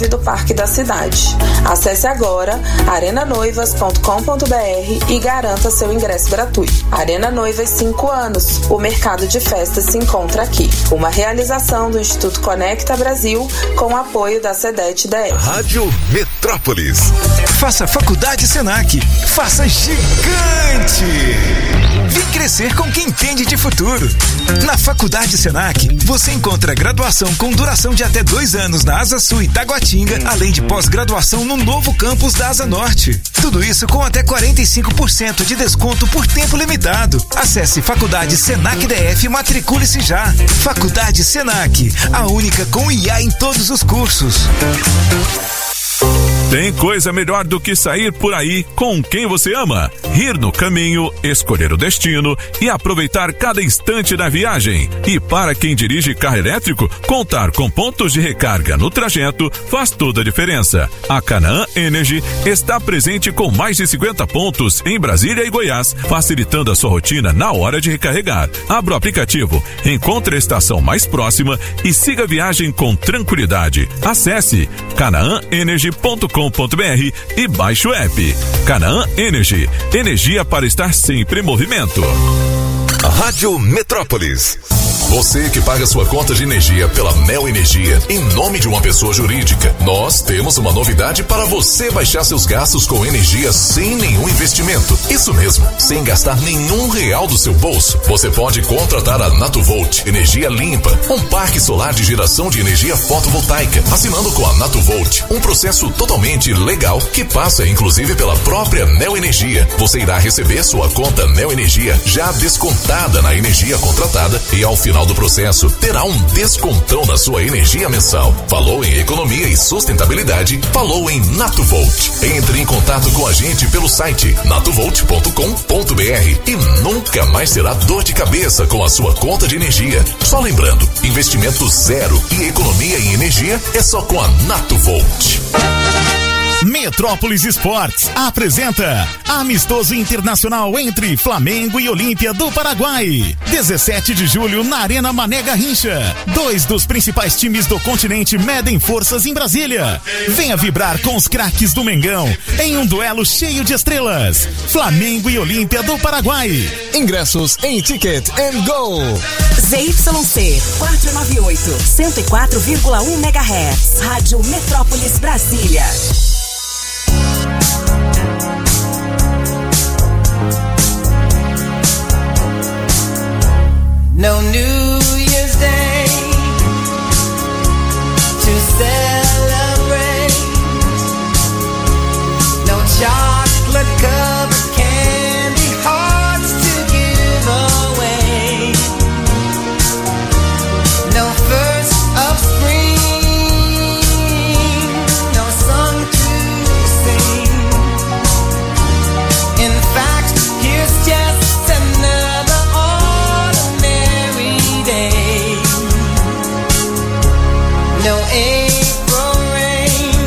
do Parque da Cidade. Acesse agora arenanoivas.com.br e garanta seu ingresso gratuito. Arena Noivas 5 anos. O mercado de festas se encontra aqui. Uma realização do Instituto Conecta Brasil com o apoio da SEDET-DR. Rádio Metrópolis. Faça Faculdade Senac. Faça gigante. Vem crescer com quem entende de futuro. Na Faculdade Senac, você encontra graduação com duração de até 2 anos na Asa Sul e Taguatinga, além de pós-graduação no novo campus da Asa Norte. Tudo isso com até 45% de desconto por tempo limitado. Acesse Faculdade Senac DF e matricule-se já. Faculdade Senac, a única com IA em todos os cursos. Tem coisa melhor do que sair por aí com quem você ama. Rir no caminho, escolher o destino e aproveitar cada instante da viagem. E para quem dirige carro elétrico, contar com pontos de recarga no trajeto faz toda a diferença. A Canaã Energy está presente com mais de 50 pontos em Brasília e Goiás, facilitando a sua rotina na hora de recarregar. Abra o aplicativo, encontre a estação mais próxima e siga a viagem com tranquilidade. Acesse canaãenergy.com.br e baixe o app. Canaã Energy, energia para estar sempre em movimento. Rádio Metrópolis. Você que paga sua conta de energia pela Neo Energia em nome de uma pessoa jurídica, nós temos uma novidade para você baixar seus gastos com energia sem nenhum investimento. Isso mesmo, sem gastar nenhum real do seu bolso. Você pode contratar a Natuvolt Energia Limpa, um parque solar de geração de energia fotovoltaica, assinando com a Natuvolt, um processo totalmente legal que passa inclusive pela própria Neo Energia. Você irá receber sua conta Neo Energia já descontada na energia contratada e ao final do processo terá um descontão na sua energia mensal. Falou em economia e sustentabilidade? Falou em Natuvolt. Entre em contato com a gente pelo site natuvolt.com.br e nunca mais terá dor de cabeça com a sua conta de energia. Só lembrando, investimento zero e economia em energia é só com a Natuvolt. Metrópolis Esportes apresenta Amistoso Internacional entre Flamengo e Olímpia do Paraguai. 17 de julho na Arena Mané Garrincha. 2 dos principais times do continente medem forças em Brasília. Venha vibrar com os craques do Mengão em um duelo cheio de estrelas. Flamengo e Olímpia do Paraguai. Ingressos em Ticket and Go. ZYC 498, 104,1 MHz. Rádio Metrópolis Brasília. No New Year's Day to celebrate. No chocolate covered candy hearts to give away. No first of spring, no song to sing. In fact, here's just another no April rain,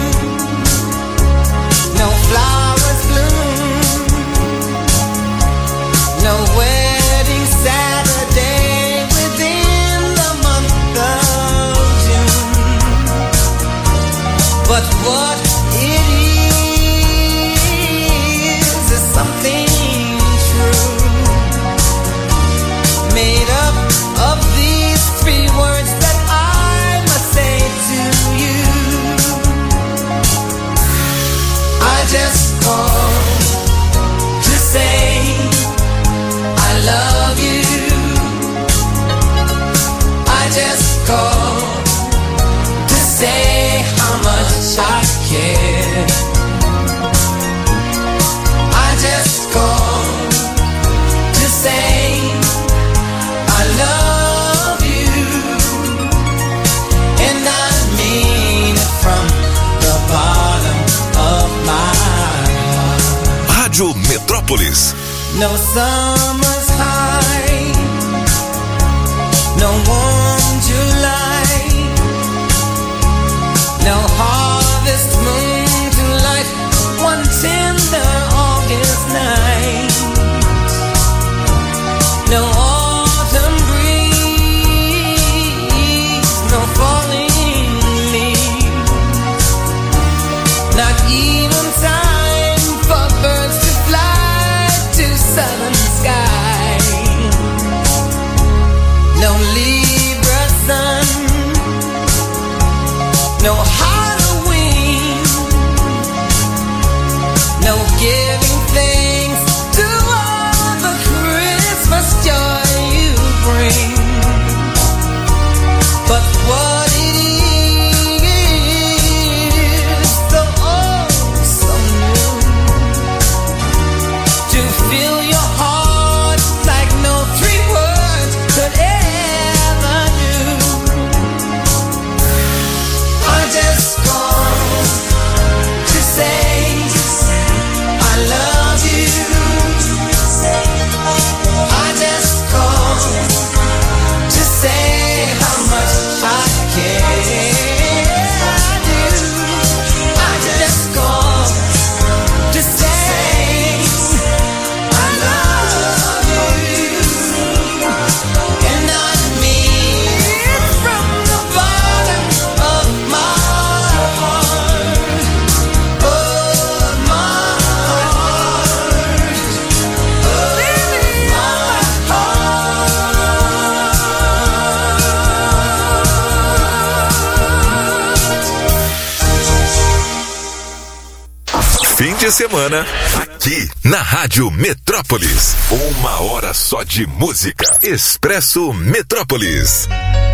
no flowers bloom, no wedding Saturday within the month of June. But what it is something true, made up of these 3 words that I must say to you. I just called to say I love you. I just called to say how much I care. I just called to say I love you, and I mean it from the bottom of my heart. Rádio Metrópolis. No summer's high, no warm July, no harvest moon to light one tender August night, no autumn breeze, no falling leaves, fim de semana, aqui na Rádio Metrópolis. 1 hora só de música. Expresso Metrópolis.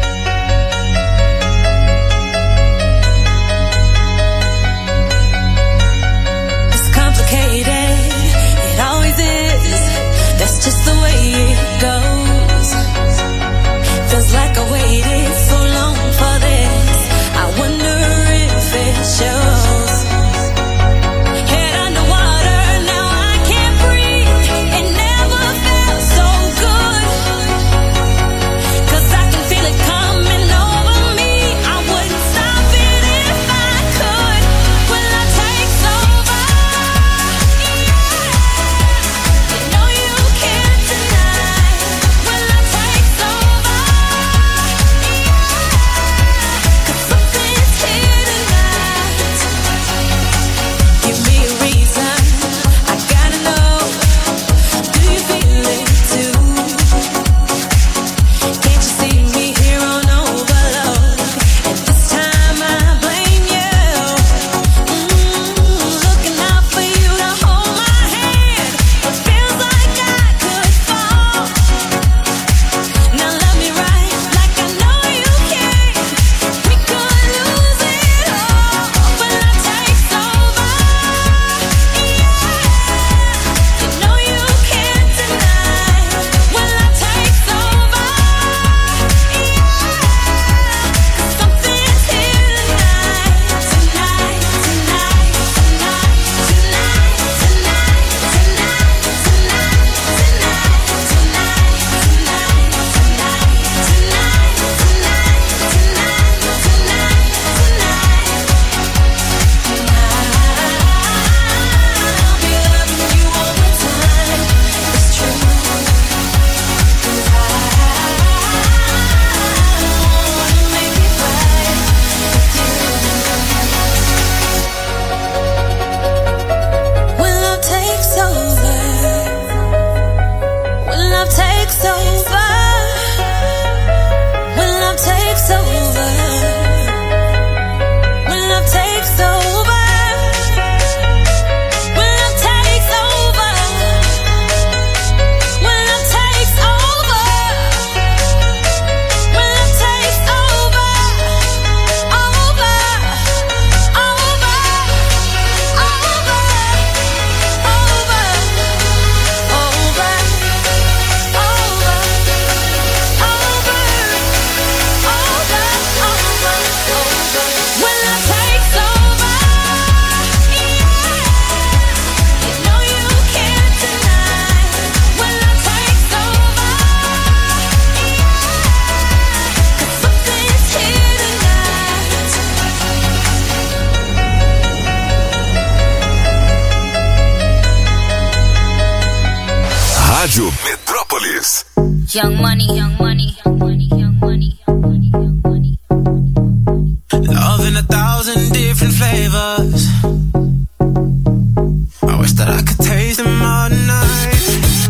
It's complicated, it always is. That's just the way it goes. Feels like I waited so long for this. I wonder if it shows. Head underwater, now I can't breathe. It never felt so good. 'Cause I can feel it coming over me. I wouldn't stop it if I could. Will I take over? You know you can't deny. Will I take over? 'Cause something's here tonight. Give me a reason, I gotta know. Do you feel it too? Can't you see me here on overload? And this time I blame you. Looking out for you to hold my hand. It feels like I could fall. Now love me right, like I know you can. We could lose it all. Will I take over? You know you can't deny. Will I take over? 'Cause something's here tonight, tonight, tonight, tonight, tonight, tonight, Will love takes over? Will love takes over? Will love takes over? Will love takes over? Will love takes over? Will love takes over? Will love takes over? Over, over, Rádio Metrópolis. Young money, young money, young money, young money, young money, young money. Love in 1,000 different flavors. I wish that I could taste them all night.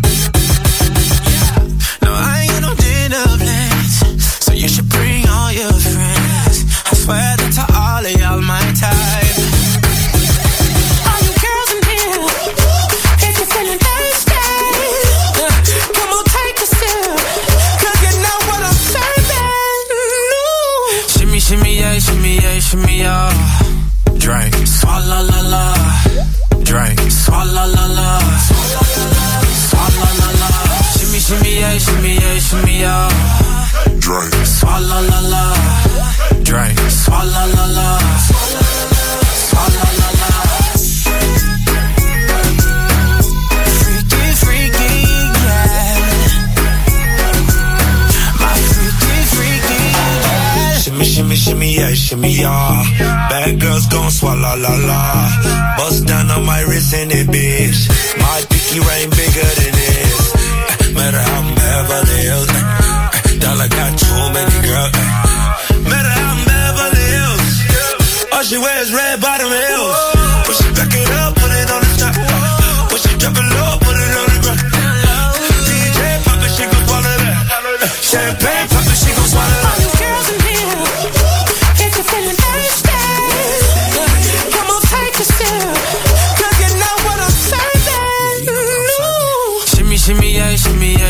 No, I ain't got no dinner plans, so you should bring all your friends. I swear that to all of y'all my type. All you girls in here, if you're feeling thirsty, come on, take a sip, 'cause you know what I'm serving. Shimmy, shimmy, yeah, shimmy, yeah, shimmy, yeah. Drink, swalla la la. Drink, swalla la la. Swalla la la. Shimmy, shimmy, yeah, shimmy, yeah, shimmy, yeah. Drink, swalla la la. Drink, swalla la la. Swalla la la. Freaky, freaky, yeah. My freaky, freaky, yeah. Shimmy, shimmy, shimmy, yeah, shimmy, yeah. Bad girls gon' swallow la la. Bust down on my wrist in it, bitch. My pinky ring bigger than this. Matter how I'm Beverly Hills. Dollar got too many girls. Matter how I'm Beverly Hills. All she wears red bottom heels. When she back it up, put it on the top. When she drop it low, put it on the ground. DJ pop it, she gon' swallow that. Champagne pop it, she gon' swallow that. All you girls in here, if you're feeling thirsty, come on, take a sip. 'Cause you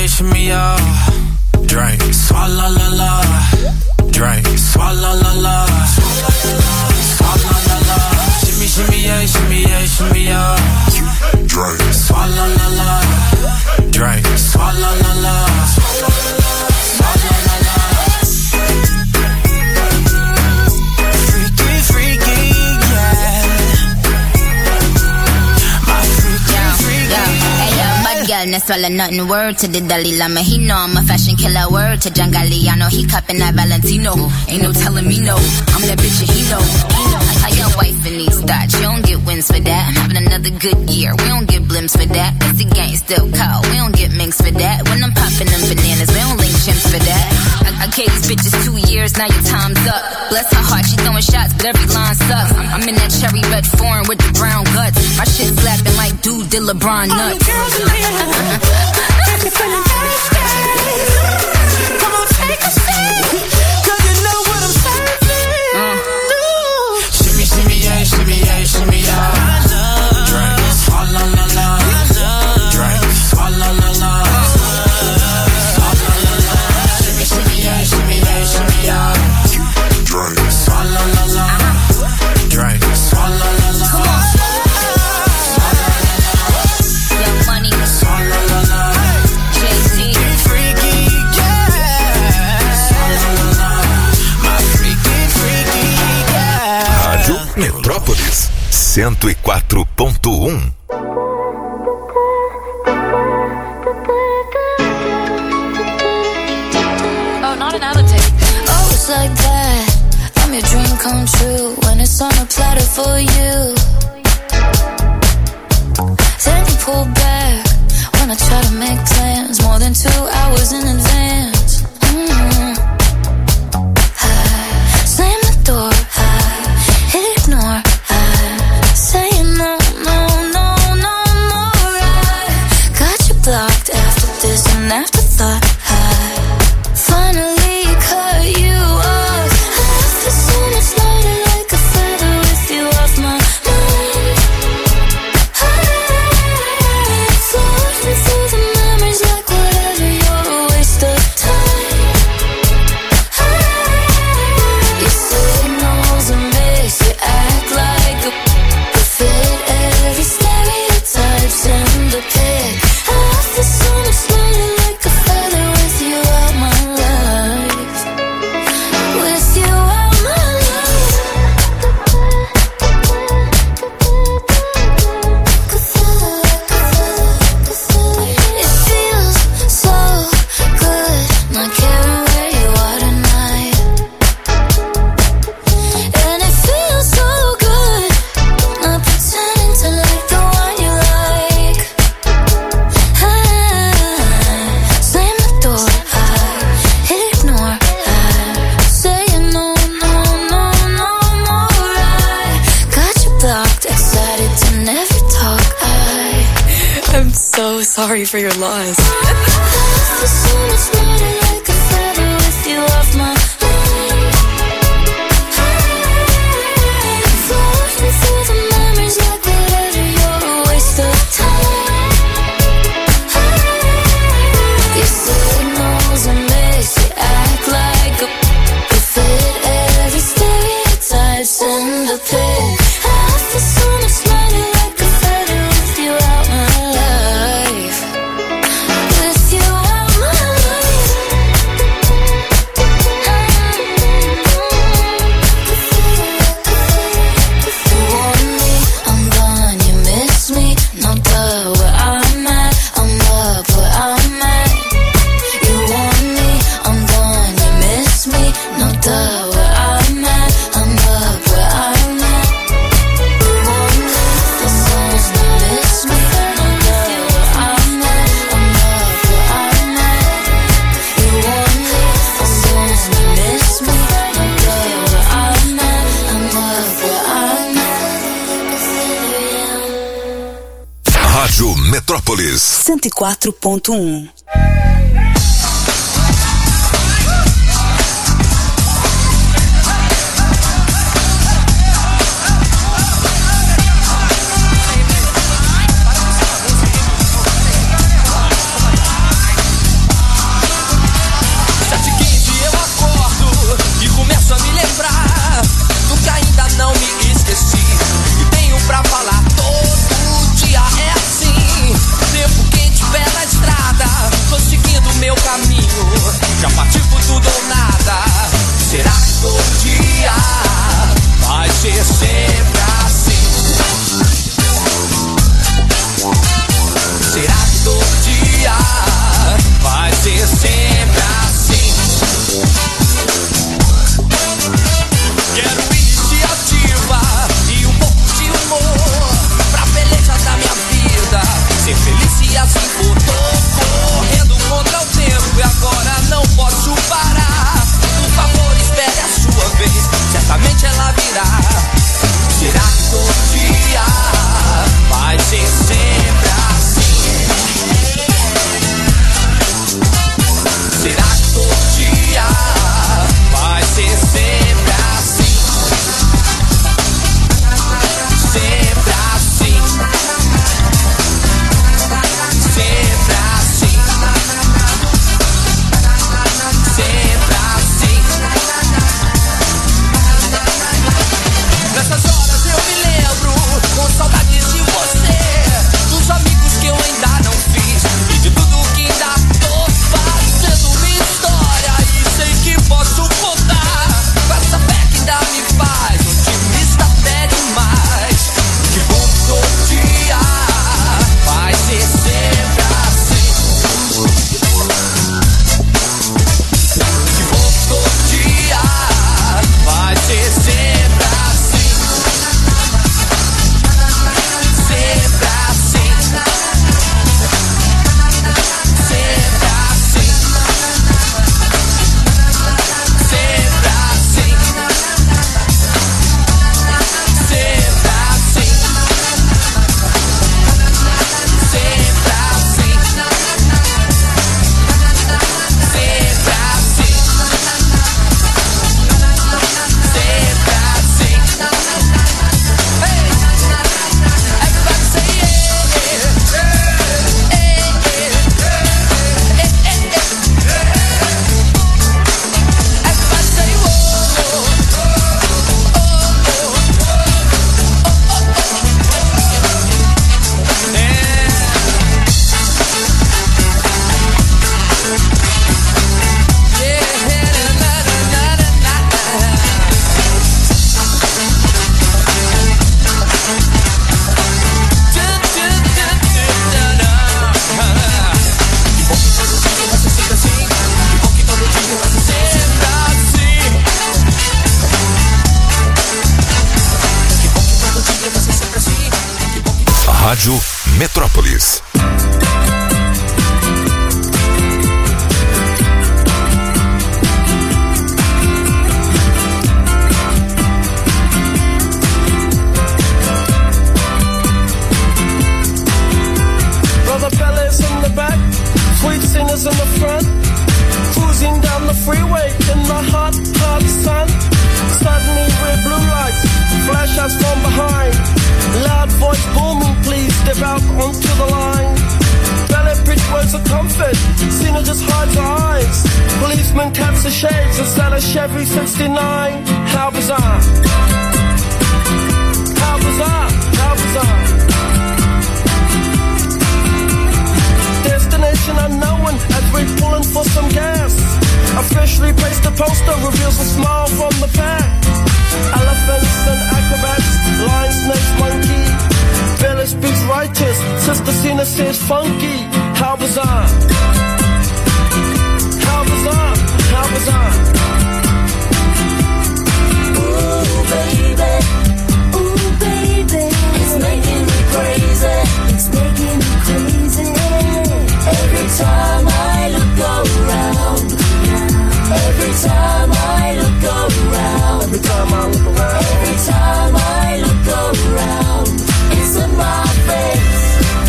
shimmy, yeah. Drink, swalla la la. Drink, swalla la la. Swalla la la. Shimmy, shimmy, yeah, shimmy, yeah, shimmy, yeah. Drink, swalla la la. Drink, swalla la la. Swalla la la. Freaky, freaky, yeah. My freaky, freaky. Hey yo, mud girl, no swallow nothing. Word to the Dalai Lama, he know I'm a fashion killer. Word to John Galliano, he cupping that Valentino. Ain't no telling me no, I'm that bitch and he know. I your wife in these thoughts, you don't get wins for that. I'm having another good year, we don't get blimps for that. Cause the gang still cold, we don't get minks for that. When I'm popping them bananas, we don't link chimps for that. I gave these bitches 2 years, now your time's up. Bless her heart, she throwing shots, but every line sucks. I'm in that cherry red foreign with the brown guts. My shit slapping like dude did LeBron nuts. If you're feeling thirsty, come on, take a sip. Cause you know what I'm serving. Shimmy, shimmy, yeah, shimmy, yeah, shimmy, yeah. Drink, swalla la la. Drink, swalla la la. Swalla la la. Shimmy, shimmy, yeah, shimmy, yeah, shimmy, yeah. Drink, swalla la la. Drink, swalla la la. Come on. Swalla la la. Young Money. Swalla la la. Jay-Z. Freaky, yeah. Swalla la la. My freaky, freaky, yeah. Rádio Metrópolis 104.1. Oh, not another take. Oh, it's like that. I'm your dream come true when it's on a platter for you. Then you pull back when I try to make plans more than 2 hours in advance. I slam the door, I ignore, I say no, no, no, no more. I got you blocked after this and afterthought. I finally cut you off. I feel so much lighter like a feather with you off my mind. Floating through the memories like whatever, you're a waste of time. You say no's a miss, you act like a fit every stereotype's in the pic. I feel so much lighter like a feather with you out my life. With you out my life. It feels so good not caring where you are tonight. And it feels so good not pretending to like the one you like. I slam the door, I ignore, I say no, no, no, no more. I got you blocked, excited to never talk. I'm so sorry for your loss. I feel so much lighter like a feather with you off my mind. Floating through the memories like whatever, you're a waste of time. You say no's a miss, you act like a fit every stereotype's in the pic. I feel so much lighter like a feather with you out my life. With you out my life. You want me, I'm gone, you miss me. No duh, where I'm at, I'm up where I'm at. You want me, I'm gone, you miss me. No duh, where I'm at, I'm up where I'm at. You want me, I'm gone, you miss me. No duh, where I'm at, I'm up where I'm at. You want me, I'm gone, you miss me. No duh, where I'm at, I'm up where I'm at. Rádio Metrópolis. 104.1. Rádio Metrópolis. Brother fellas in the back, sweet singers in the front, cruising down the freeway in the hot, hot sun. Suddenly with blue lights, flash us from behind. Loud voice booming, please step out onto the line. Ballet bridge words of comfort, Cena just hides her eyes. Policeman taps the shades and sell a Chevy 69. How bizarre. How bizarre, how bizarre. Destination unknown as we're pulling for some gas. Officially placed a poster, reveals a smile from the pack. Elephants and acrobats, lion, snakes, monkey. Village speaks righteous, Sister Cena says funky. How bizarre. How bizarre, how bizarre. Ooh baby, it's making me crazy. It's making me crazy. Every time I look around. Every time I look around. Every time I look around. Every time I look around. It's in my face.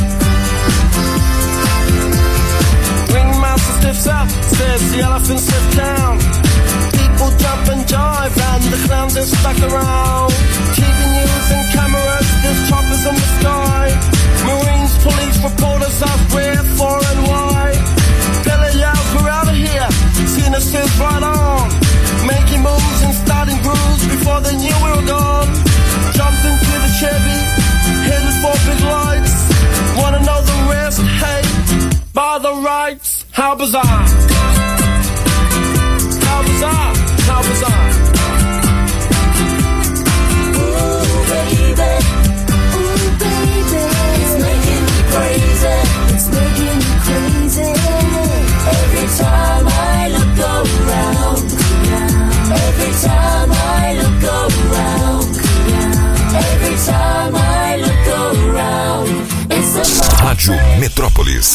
Ringmaster stiffs up, says the elephants sit down. People jump and jive and the clowns are stuck around. TV news and cameras, there's choppers in the sky. Marines, police, reporters ask where, for and why. Billy yells, we're out of here. Cena says right on. Making moves and starting grooves before they knew we were gone. Jumped into the Chevy, headed for big lights. Wanna know the rest? Hey, by the rights. How bizarre. How bizarre. How bizarre. Ooh baby, it's making me crazy. It's making me crazy. Every time I look around. Every time I look around. Every time I look around. It's a Rádio Metrópolis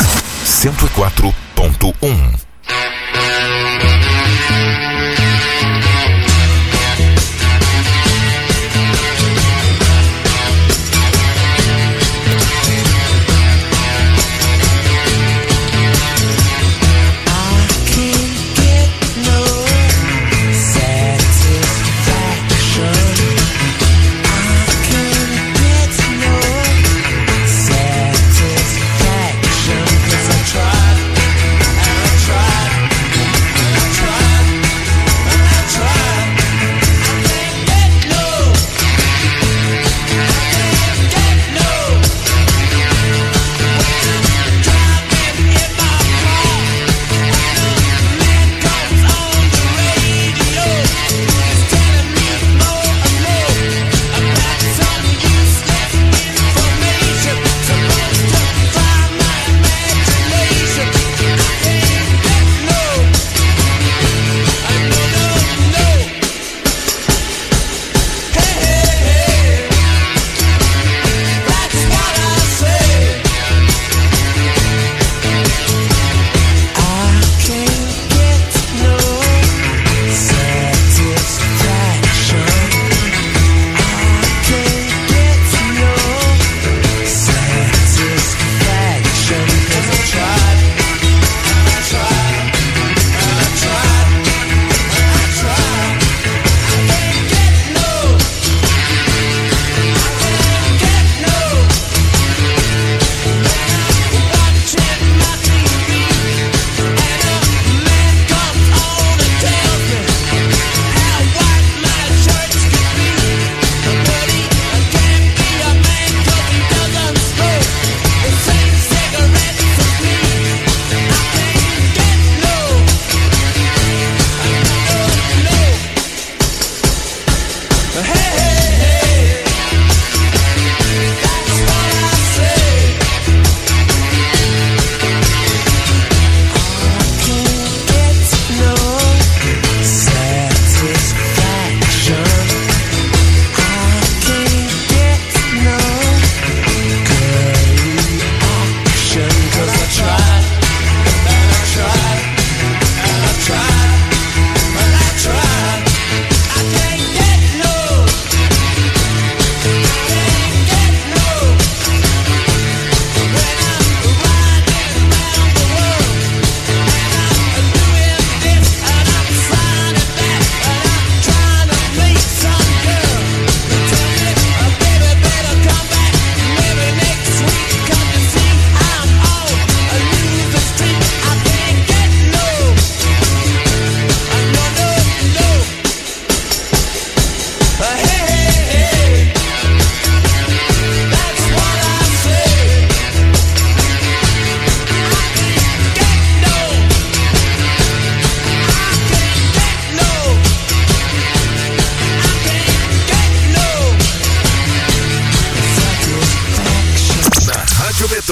104.1. Try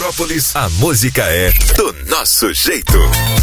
Metrópolis, a música é do nosso jeito.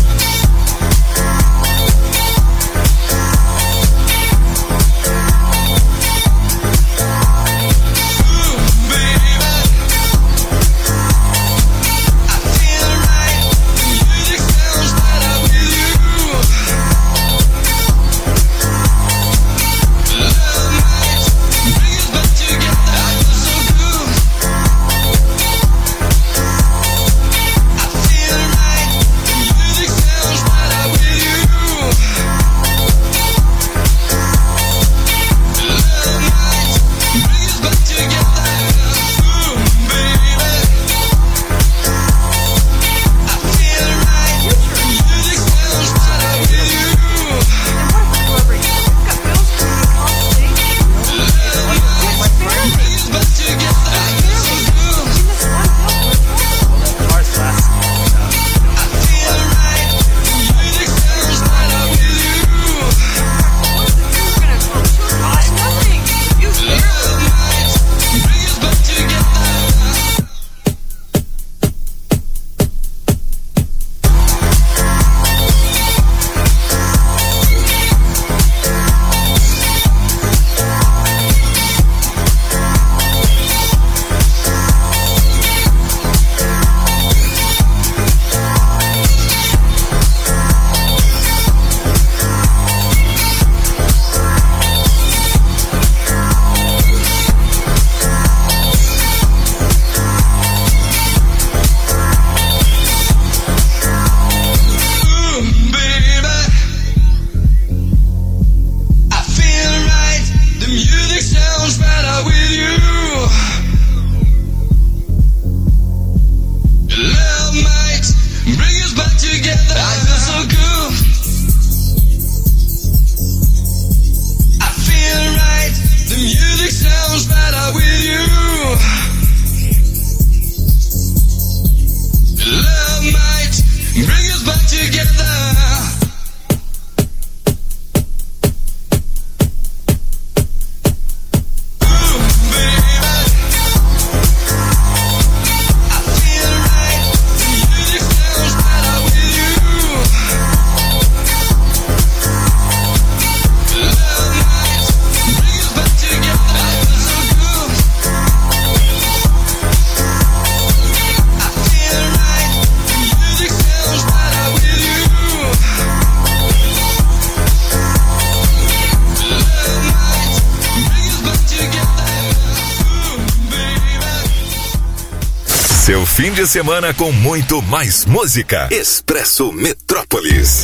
Seu fim de semana com muito mais música. Expresso Metrópolis.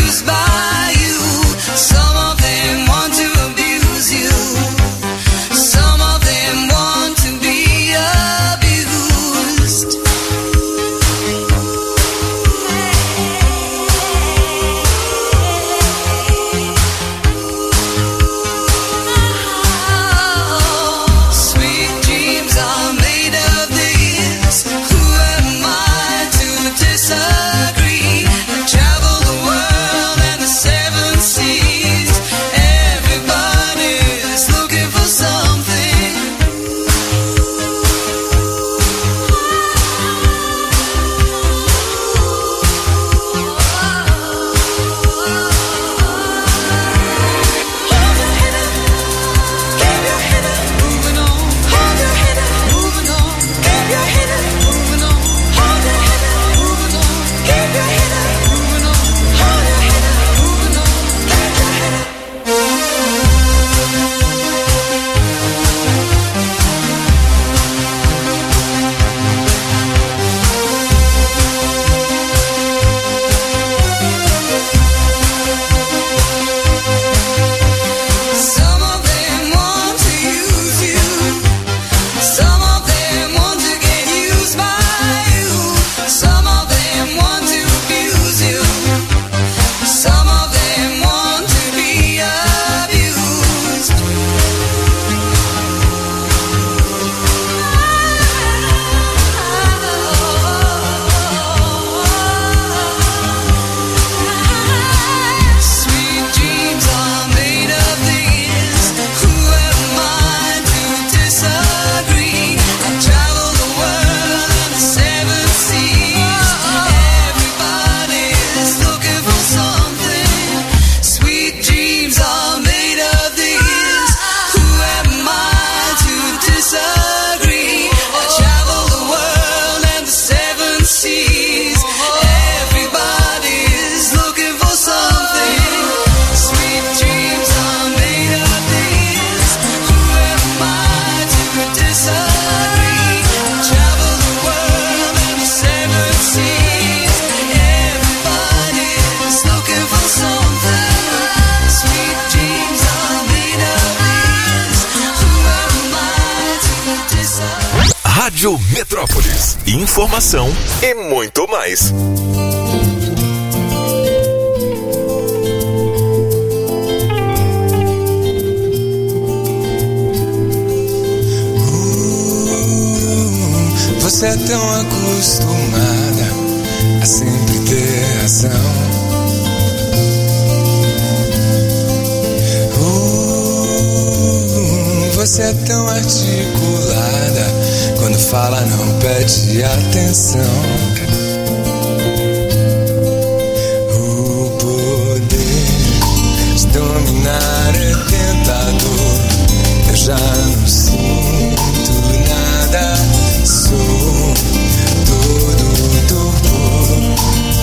Some of them want to abuse you. Rádio Metrópolis. Informação e muito mais. Você é tão acostumada a sempre ter razão. Você é tão articulada, quando fala não pede atenção. O poder de dominar é tentador. Eu já não sinto nada, sou todo torpor.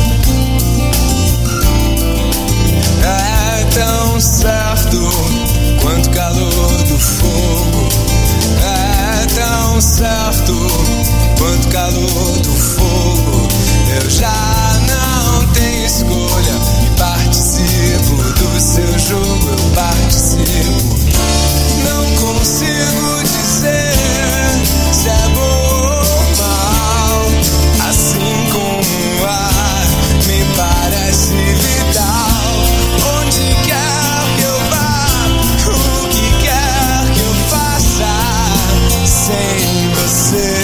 É tão certo quanto calor do fogo. É tão certo quanto calor do fogo. Eu já não tenho escolha e participo do seu jogo. Eu participo. Não consigo dizer se é bom ou mal. Assim como o ar me parece vital. Onde quer que eu vá, o que quer que eu faça, sem você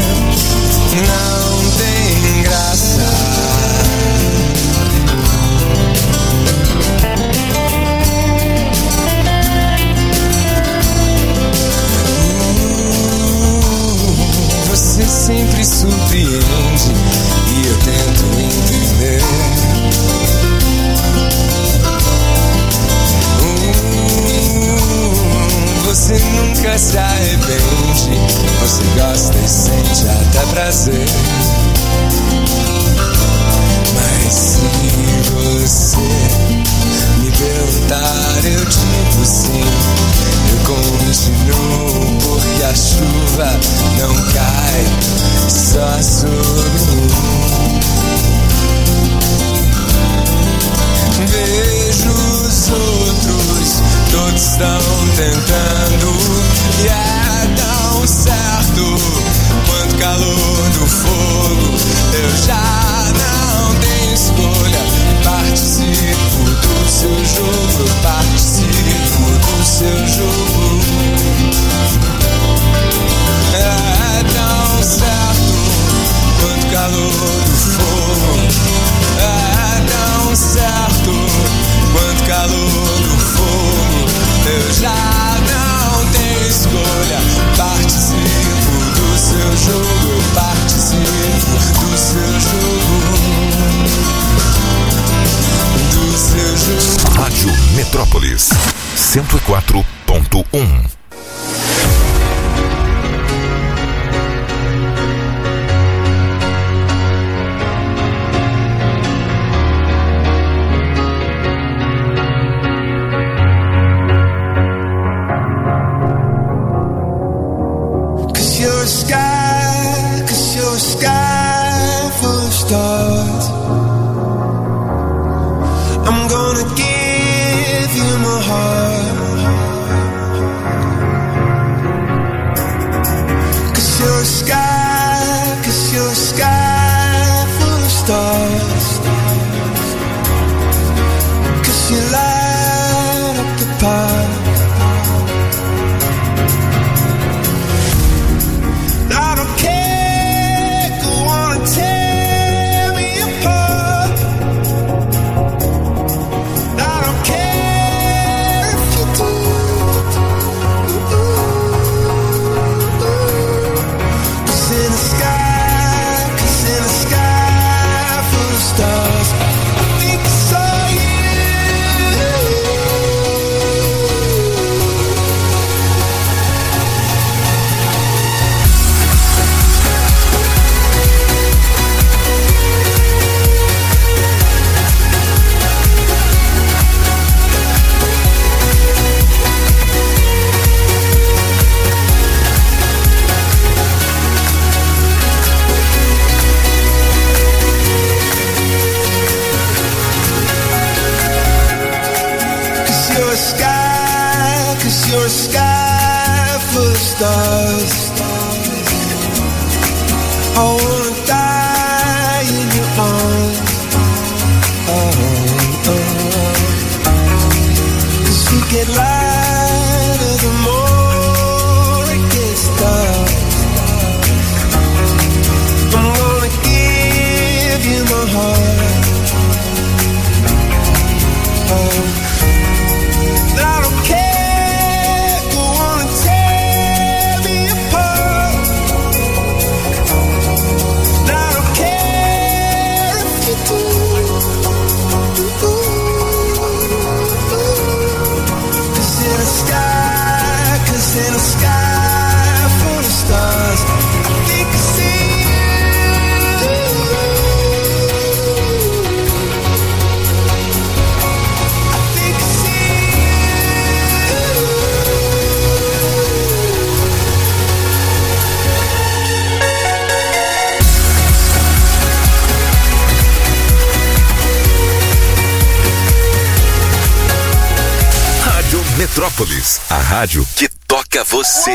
não tem graça. Você sempre surpreende e eu tento entender. Você nunca se arrepende, você gosta e sente até prazer. Mas se você me perguntar, eu digo sim. Eu continuo porque a chuva não cai só sobre mim. Vejo os outros, todos estão tentando, e é tão certo quanto calor do fogo. Eu já não tenho escolha, participo do seu jogo. Eu participo do seu jogo. É tão certo quanto calor do fogo. É tão certo quanto calor do fogo. Eu já não tenho escolha, participo do seu jogo. Eu participo do seu jogo. Do seu jogo. Rádio Metrópolis 104.1. I'm gonna give you my heart. you're a sky full of stars. wanna die in your arms. Cause we get lighter the more it gets dark. I'm gonna give you my heart. I don't care, go on and tear me apart. I don't care if you do. Cause in a sky full of stars, I think I see you. I think I see Rádio Metrópolis, a rádio que toca você.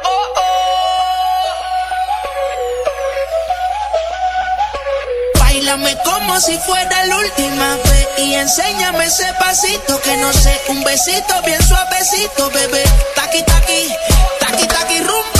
Báilame como si fuera la última vez y enséñame ese pasito que no sé, un besito bien suavecito, bebé. Taqui taqui, taqui taqui rumba.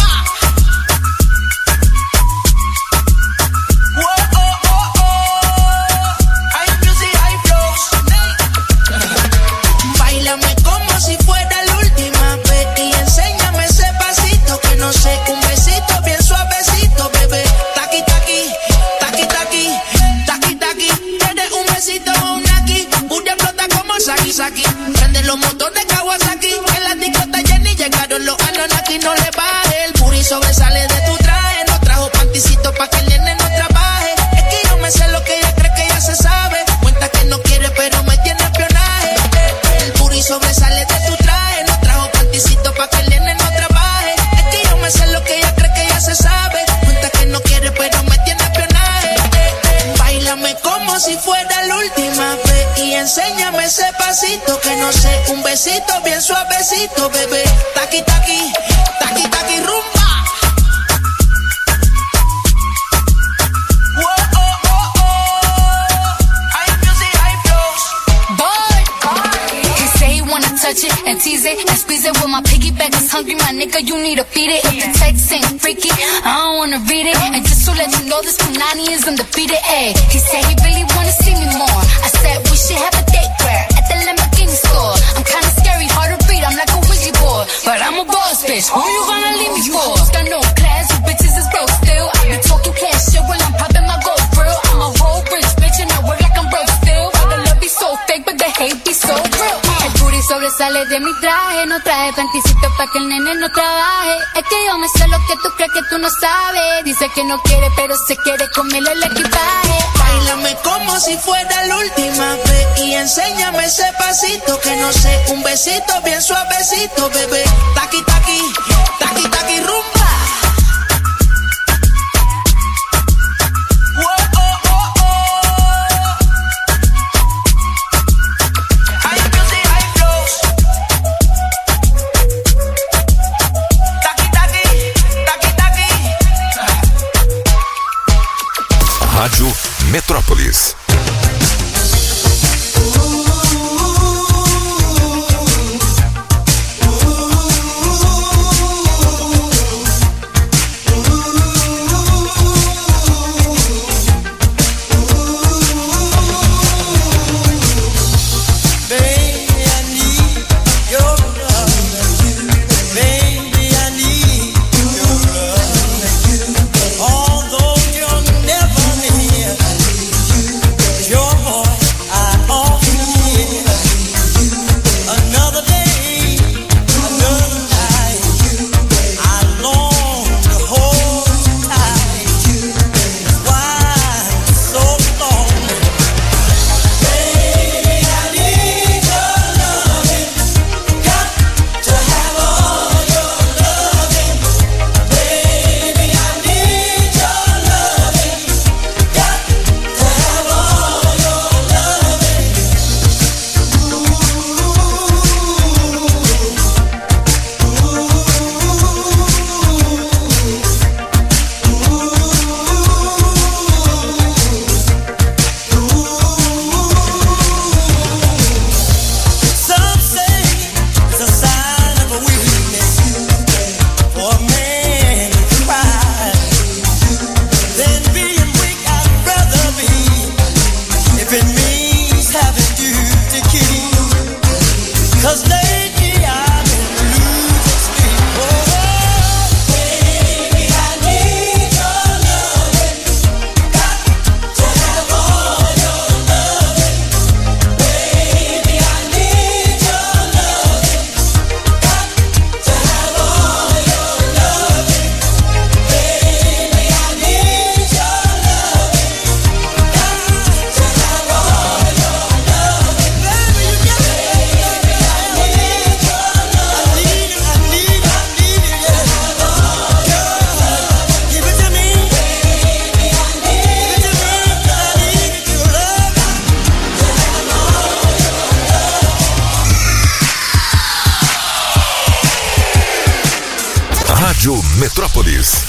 Báilame como si fuera la última vez y enséñame ese pasito que no sé, un besito bien suavecito, bebé. Taqui taqui, taqui taqui, taqui taqui. Tienes un besito o un aquí, un explota como Saki Saki. Prende los motores Kawasaki, en la disco está llena y llegaron los Anunnaki. No le baje, el booty sobresale de tu traje. No trajo panticito pa' que el nene no trabaje. Es que yo me sé lo que ella cree que ya se sabe. Cuenta que no quiere pero me tiene espionaje. El booty sobresale de tu traje. No trajo panticito pa' que el nene no trabaje. Es que yo me sé lo que ella cree que ya se sabe. Cuenta que no quiere pero me tiene espionaje. Báilame como si fuera la última vez y enséñame ese pasito que no sé, un besito bien suavecito, bebé. Taqui taqui, taqui taqui rumba. Touch it and tease it and squeeze it. When my piggyback is hungry, my nigga, you need to feed it. If the text ain't freaky, I don't wanna read it. And just to let you know, this Punani is undefeated. Ayy, he said he really wanna see me more. I said we should have a date where at the Lamborghini store. I'm kinda scary, hard to read, I'm like a Ouija board, but I'm a boss bitch. Who you gonna leave me for? Got no class, you bitches is broke still. I be talking cash shit while I'm popping my gold grill. I'm a whole rich bitch and I work like I'm broke still. The love be so fake, but the hate be so real. Sobresale de mi traje, no traje panticito pa' que el nene no trabaje. Es que yo me sé lo que tú crees que tú no sabes. Dice que no quiere, pero se quiere comerle el equipaje. Báilame como si fuera la última vez y enséñame ese pasito que no sé, un besito bien suavecito, bebé. Taqui taqui, taqui taqui rumba. Rádio Metrópolis. having you to keep. 'Cause lately I've been losing sleep. Oh, baby, I need your loving. Got to have all your loving. Baby, I need your loving. Got to have all your loving. Baby, I need your loving. Got to have all your loving. Baby, you got Rádio Metrópolis.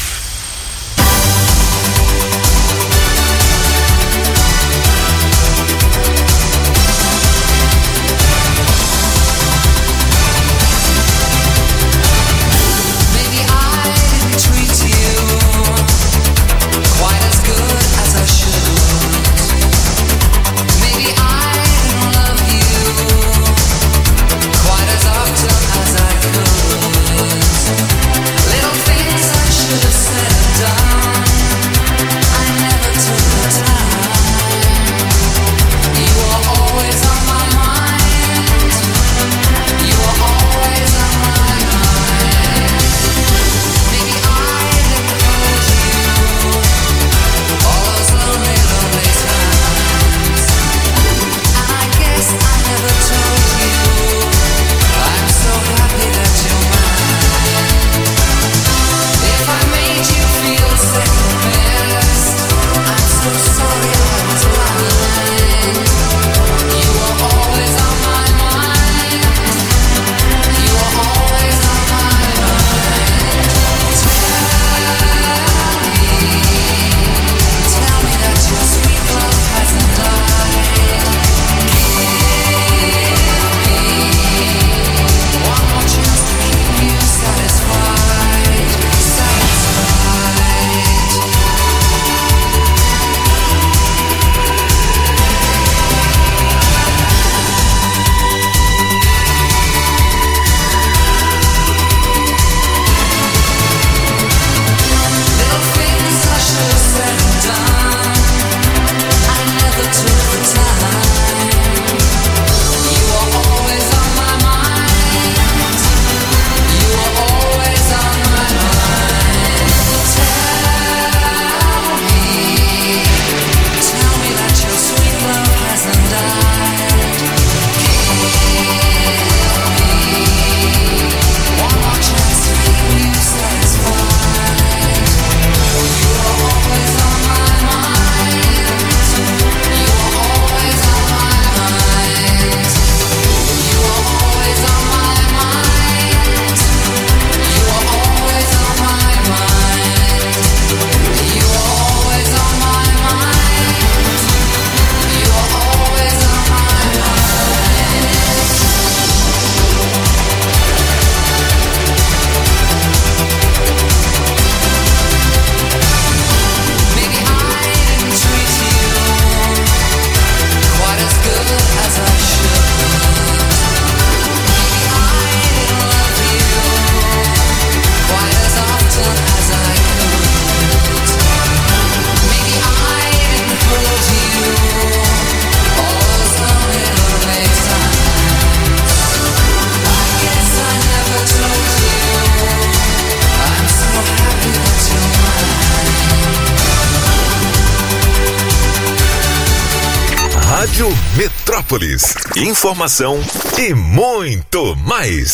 Rádio Metrópolis. Informação e muito mais.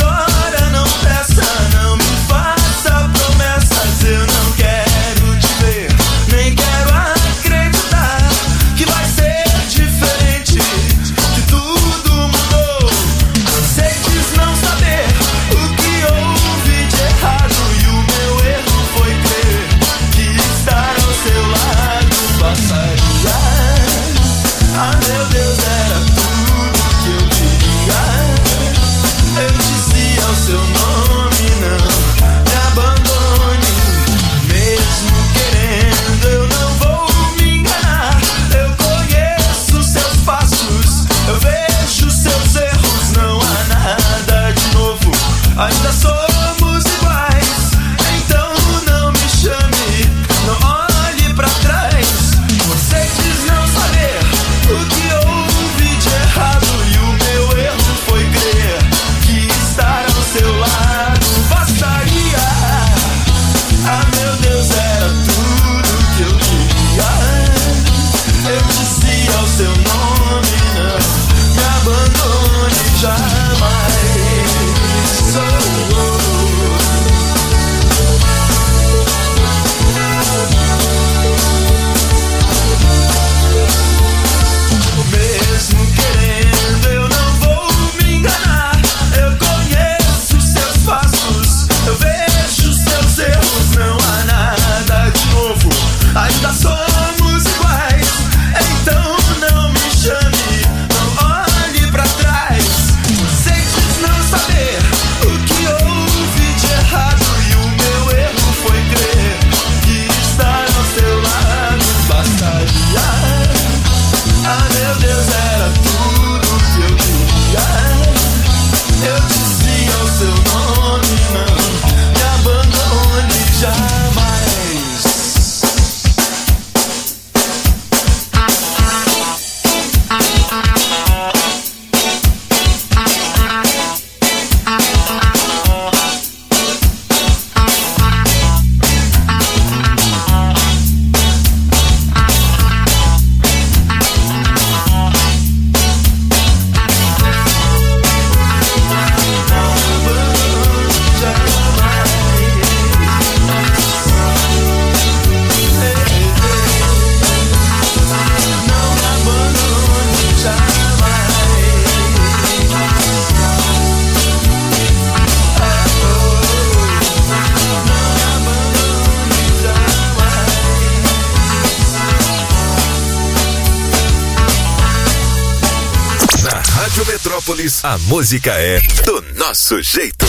Agora não peça, não me faça promessas. Eu não quero te ver. Metrópolis, a música é do nosso jeito.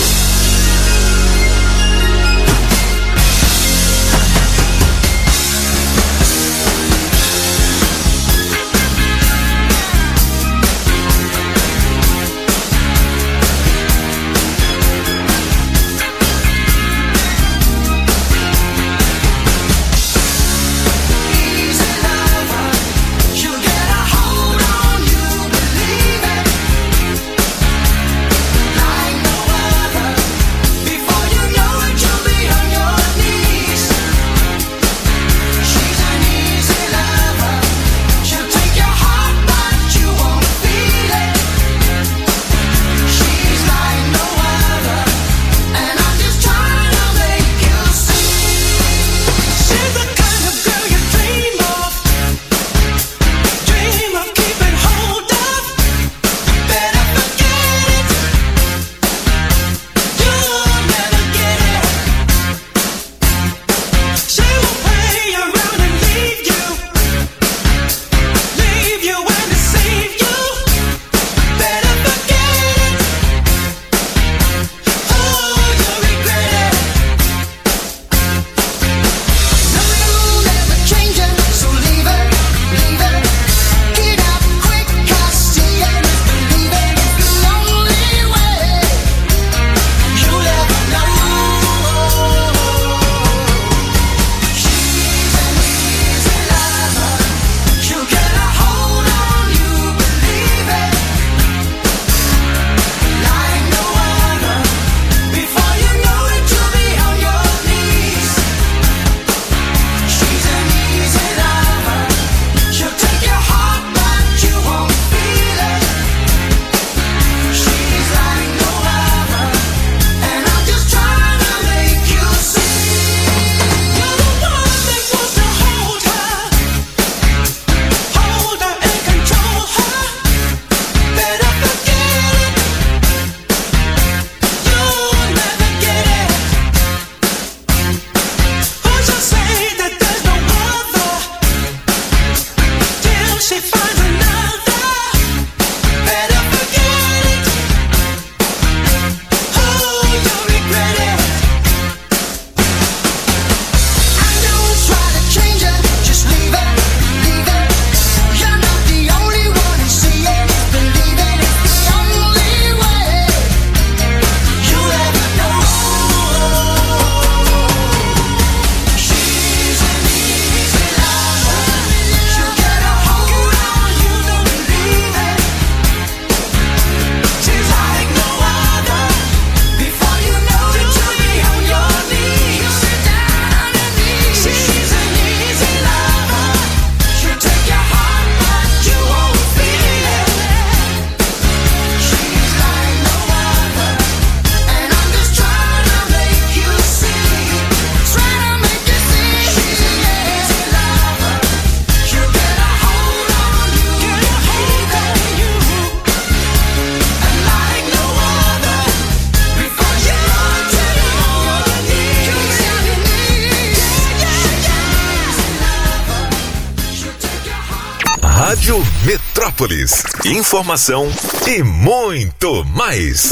Rádio Metrópolis. Informação e muito mais.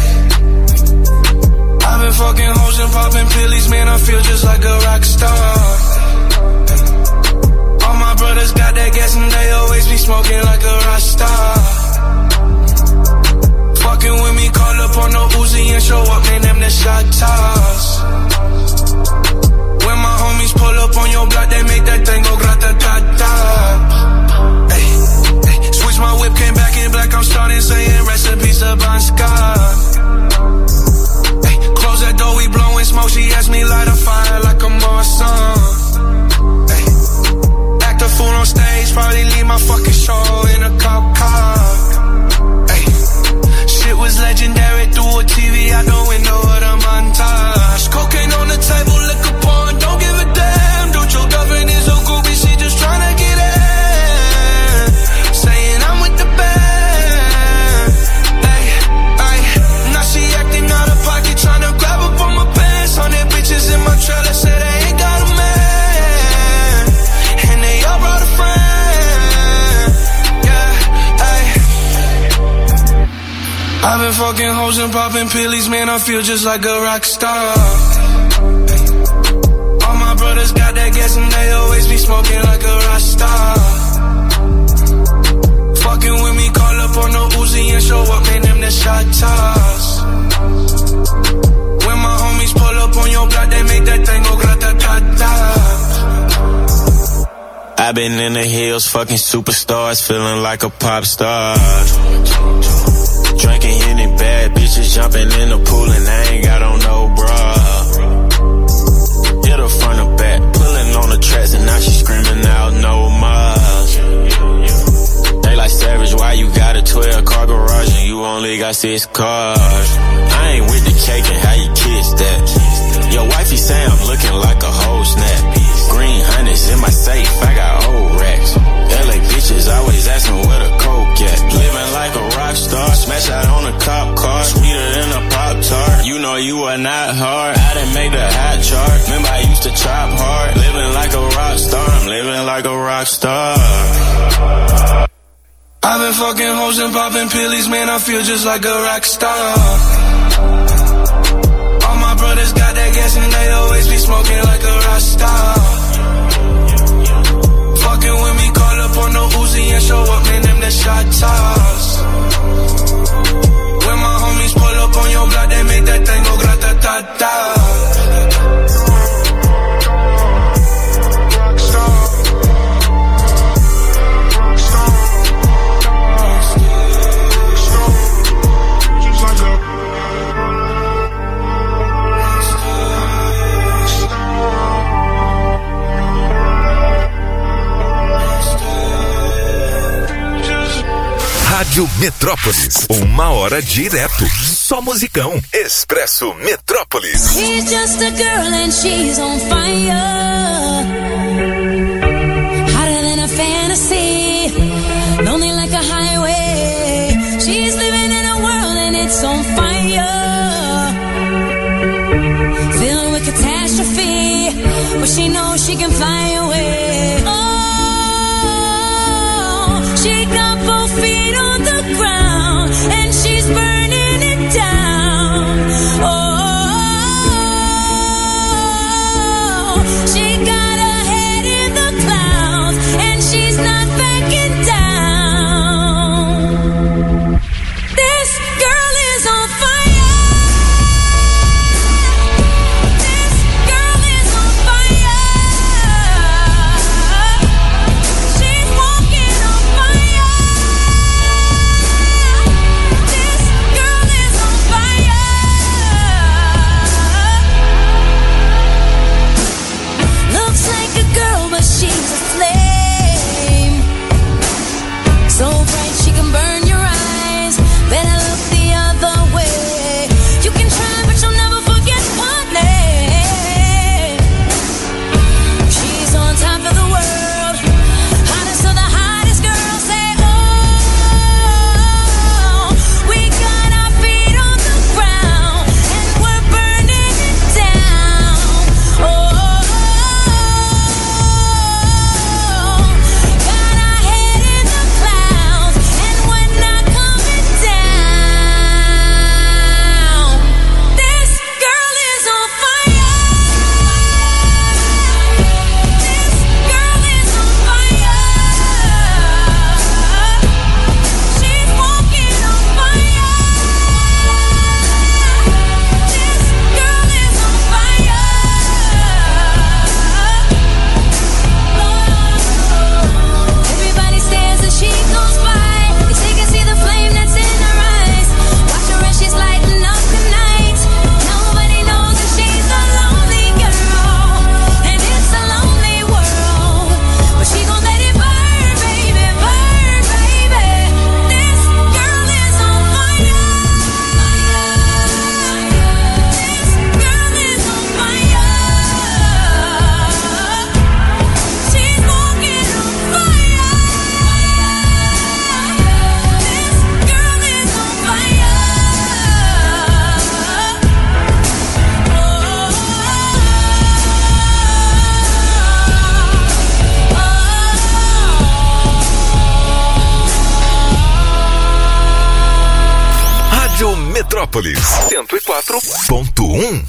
I've been fucking hoes and popping pillies, man, I feel just like a rock star. All my brothers got that gas and they always be smoking like a rock star. Fucking with me, call up on the Uzi and show up, man, them the shot toss. When my homies pull up on your block, they make that thing go grata-ta-ta. Switch my whip, came back in black, I'm starting saying recipes of Bon Scott. Close that door, we blowing smoke, she asked me light a fire like a mom. hoes and popping pillies, man, I feel just like a rock star. All my brothers got that gas and they always be smoking like a rock star. Fucking with me, call up on the Uzi and show up, man, them the shot toss. When my homies pull up on your block, they make that thing go grata-ta-ta. I've been in the hills, fucking superstars, feeling like a pop star. Drinking any bad bitches, jumping in the pool and I ain't got on no bra. Hit her front or back, pulling on the tracks and now she screaming out no more. They like Savage, why you got a 12-car garage and you only got 6 cars? I ain't with the cake and how you kiss that. Your wifey say I'm looking like a whole snap. Green honey's in my safe, I got old racks. LA bitches always asking where the coke at. Living like a rock star, smash out on a cop car, sweeter than a Pop-Tart. You know you are not hard, I done made the hot chart. Remember I used to chop hard, living like a rock star, I'm living like a rock star. I've been fucking hoes and popping pillies, man, I feel just like a rock star. All my brothers got that gas and they always be smoking like a rock star. Fucking with me, call up on the Uzi and show up, man, them the shot toss. When my homies pull up on your block, they make that thing go grata-ta-ta. Rádio Metrópolis, 1 hora direto. Só musicão. Expresso Metrópolis. She's just a girl and she's on fire. Hotter than a fantasy. Lonely like a highway. She's living in a world and it's on fire. Filled with catastrophe. But she knows she can fly away. Oh, she got both feet on the ground and she's burning it down. Oh, she got her head in the clouds and she's not backing down. This girl is on fire. This girl is on fire. Metrópolis 104.1.